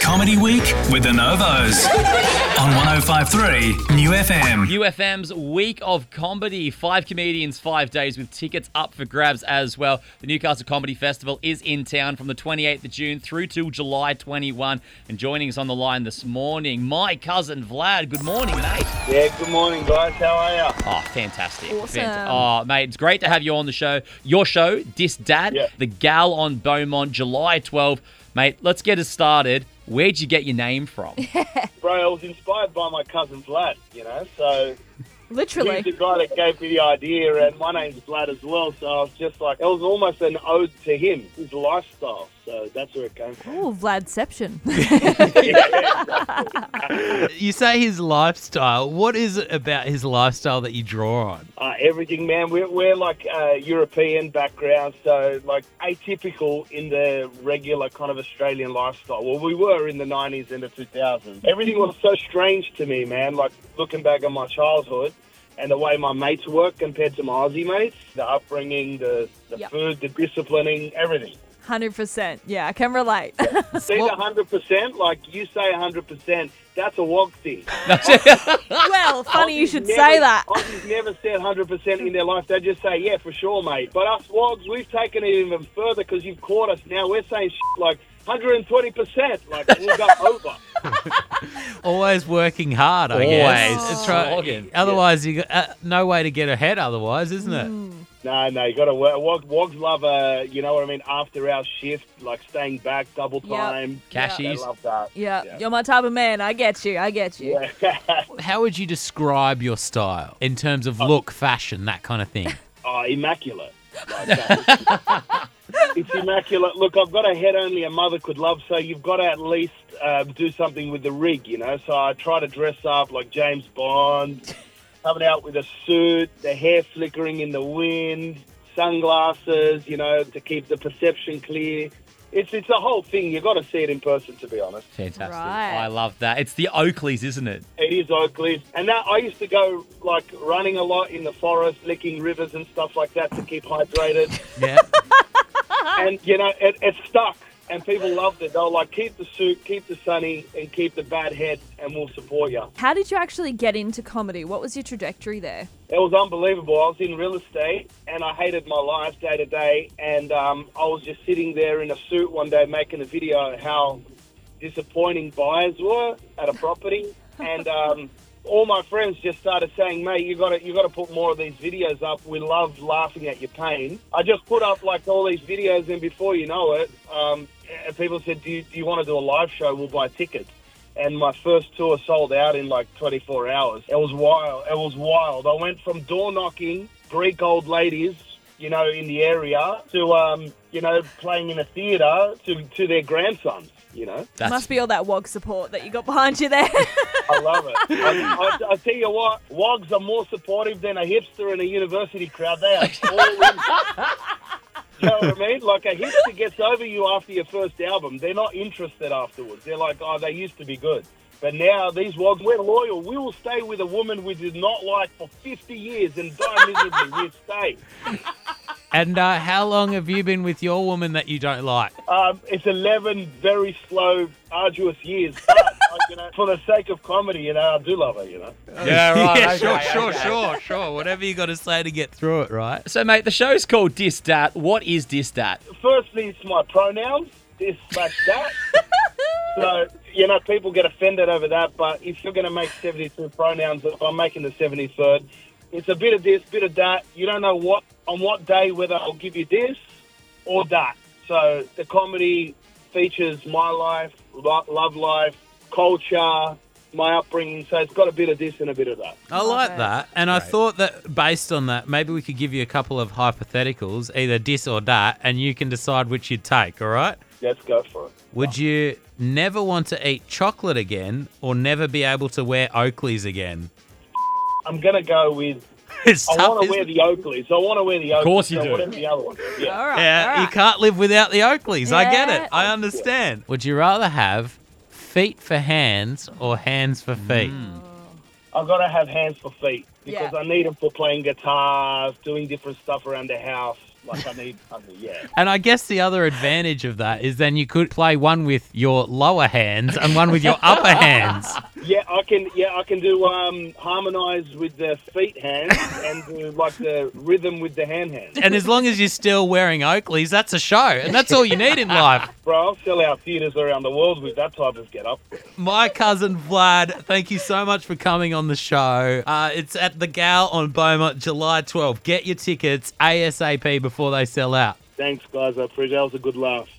Comedy Week with the Novos on 105.3 New FM. UFM's Week of Comedy. 5 comedians, 5 days with tickets up for grabs as well. The Newcastle Comedy Festival is in town from the 28th of June through till July 21. And joining us on the line this morning, my cousin Vlad. Good morning, mate. Yeah, good morning, guys. How are you? Oh, fantastic. Awesome. Oh, mate, it's great to have you on the show. Your show, Dis Dad, Yeah. The Gal on Beaumont, July 12th. Mate, let's get us started. Where'd you get your name from? Bro, I was inspired by my cousin Vlad, so Literally. he's the guy that gave me the idea, and my name's Vlad as well, so I was just like, it was almost an ode to him, his lifestyle, so that's where it came from. Ooh, Vladception. You say his lifestyle. What is it about his lifestyle that you draw on? Everything, man. We're like European background, so like atypical in the regular kind of Australian lifestyle. Well, we were in the 90s and the 2000s. Everything was so strange to me, man, like looking back on my childhood and the way my mates work compared to my Aussie mates, the upbringing, the Yep. food, the disciplining, everything. 100%. Yeah, I can relate. See the 100%? Like you say 100%, that's a WOG thing. Well, funny you should Aussies say never- that. Aussies never said 100% in their life. They just say, yeah, for sure, mate. But us WOGs, we've taken it even further because you've caught us now. We're saying like 120%. Like, we'll go over. Always working hard, I guess. Always. It's right. Slogging. Otherwise, you got no way to get ahead. Otherwise, isn't it? No, you got to work. WOGs love, after our shift, like staying back, double time. They Cashies. love that. Yeah, you're my type of man. I get you. Yeah. How would you describe your style in terms of look, fashion, that kind of thing? Oh, immaculate. Like that. It's immaculate. Look, I've got a head only a mother could love, so you've got to at least do something with the rig, So I try to dress up like James Bond, coming out with a suit, the hair flickering in the wind, sunglasses, to keep the perception clear. It's a whole thing. You've got to see it in person, to be honest. Fantastic. Right. I love that. It's the Oakleys, isn't it? It is Oakley's. And that I used to go, like, running a lot in the forest, licking rivers and stuff like that to keep hydrated. Yeah. And, it stuck. And people loved it. They were like, keep the suit, keep the sunny, and keep the bad head, and we'll support you. How did you actually get into comedy? What was your trajectory there? It was unbelievable. I was in real estate, and I hated my life day to day. And I was just sitting there in a suit one day making a video how disappointing buyers were at a property. And all my friends just started saying, mate, you got to put more of these videos up. We love laughing at your pain. I just put up like all these videos, and before you know it, and people said, do you want to do a live show? We'll buy tickets. And my first tour sold out in like 24 hours. It was wild. I went from door knocking Greek old ladies, in the area to, playing in a theatre to their grandsons, Must be all that WOG support that you got behind you there. I love it. I tell you what, WOGs are more supportive than a hipster in a university crowd. They are all in. You know what I mean? Like a hipster gets over you after your first album. They're not interested afterwards. They're like, oh, they used to be good. But now these WOGs, we're loyal. We will stay with a woman we did not like for 50 years and die miserably. We'll stay. And how long have you been with your woman that you don't like? It's 11 very slow, arduous years. But, for the sake of comedy, I do love her, Yeah, right. Yeah, sure. Whatever you got to say to get through it, right? So, mate, the show's called Dis Dat. What is Dis Dat? Firstly, it's my pronouns, this/that. So, people get offended over that, but if you're going to make 72 pronouns, I'm making the 73rd. It's a bit of this, bit of that. You don't know on what day whether I'll give you this or that. So the comedy features my life, love life, culture, my upbringing. So it's got a bit of this and a bit of that. I like it. that. And I thought that based on that, maybe we could give you a couple of hypotheticals, either dis or dat, and you can decide which you'd take, all right? Let's go for it. Would you never want to eat chocolate again or never be able to wear Oakleys again? I'm going to go with, It's I tough, want to isn't wear it? the Oakleys. Of course you do. Whatever the other one is. Yeah. All right. Yeah, you can't live without the Oakleys. I get Yeah. it. I understand. Would you rather have feet for hands or hands for feet? I've got to have hands for feet because Yeah. I need them for playing guitars, doing different stuff around the house. Like I need, yeah. And I guess the other advantage of that is then you could play one with your lower hands and one with your upper hands. Yeah, I can do harmonise with the feet hands and do like the rhythm with the hands. And as long as you're still wearing Oakleys, that's a show. And that's all you need in life. Bro, I'll sell out theatres around the world with that type of get-up. My cousin Vlad, thank you so much for coming on the show. It's at the Gal on Beaumont, July 12th. Get your tickets ASAP before they sell out. Thanks, guys. I appreciate it. That was a good laugh.